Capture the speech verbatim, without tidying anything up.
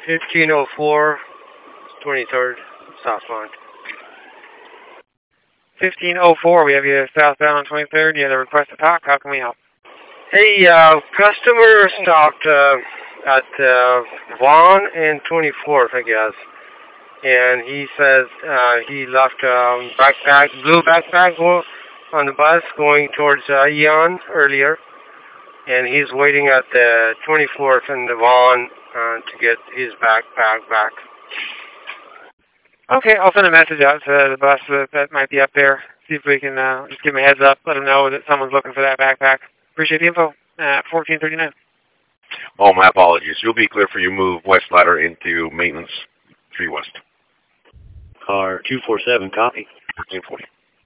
fifteen oh four, twenty-third, southbound. fifteen oh four, we have you southbound on twenty-third. You have a request to talk. How can we help? Hey, uh, customer stopped uh, at uh, Vaughn and twenty-fourth, I guess. And he says uh, he left a um, backpack, blue backpack on the bus going towards uh, Eon earlier. And he's waiting at the twenty-fourth and the Vaughn uh, to get his backpack back. Okay, I'll send a message out to the bus that, that might be up there. See if we can uh, just give him a heads up, let him know that someone's looking for that backpack. Appreciate the info at fourteen thirty-nine. Oh, my apologies. You'll be clear for your move west ladder into maintenance three west. Car two four seven, copy. fourteen forty.